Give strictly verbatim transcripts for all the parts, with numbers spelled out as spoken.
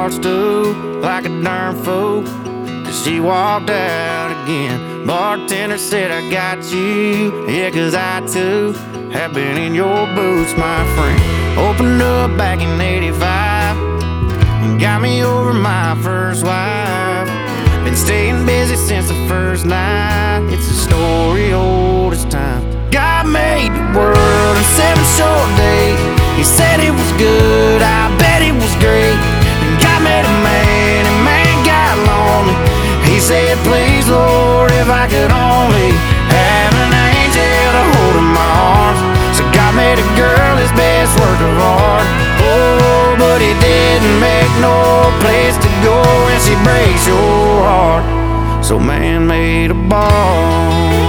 heart stew like a darn fool. She walked out again. Bartender said, I got you. Yeah, cause I too have been in your boots, my friend. Opened up back in eighty-five and got me over my first wife. Been staying busy since the first night. It's a story old as time. God made the world in seven short days. He said it was good, I bet it was great. And God made a man, and man got lonely. He said, please, Lord, if I could only have an angel to hold in my arms. So God made a girl his best work of art. Oh, but he didn't make no place to go when she breaks your heart. So man made a bar.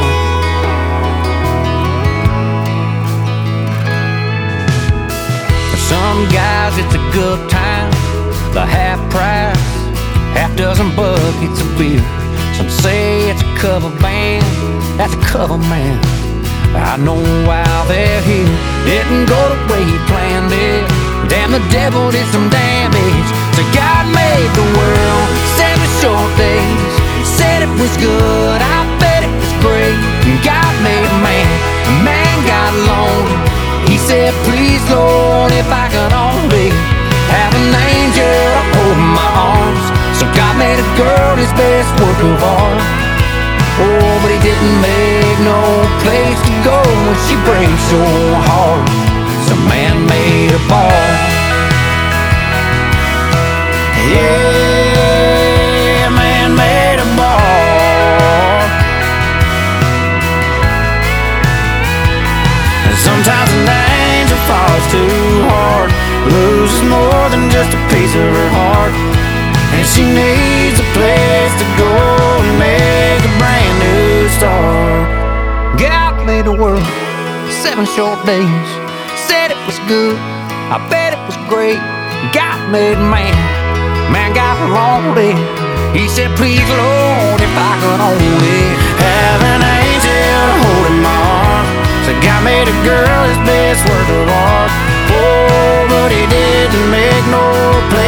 For some guys it's a good time, the half price, half dozen buckets of beer. Some say it's a cover band, that's a cover man. I know while they're here, didn't go the way he planned it. Damn, the devil did some damage. So God made the world seven short days. Said it was good, I bet it was great. And God made a man, a man got lonely. He said, please, Lord, if I could only have an angel to hold in my arms. So God made a girl his best work of art. Oh, but he didn't make no place to go when she breaks your heart. So man made a bar. Yeah, man made a bar. And sometimes an angel falls too hard, loses more than just a piece of her heart. And she needs a place to go and make a brand new start. God made the world seven short days. Said it was good, I bet it was great. God made man, man got lonely. He said, please, Lord, if I could only have an angel to hold in my arms. So God made a girl his best work of art. Oh, but he didn't make no place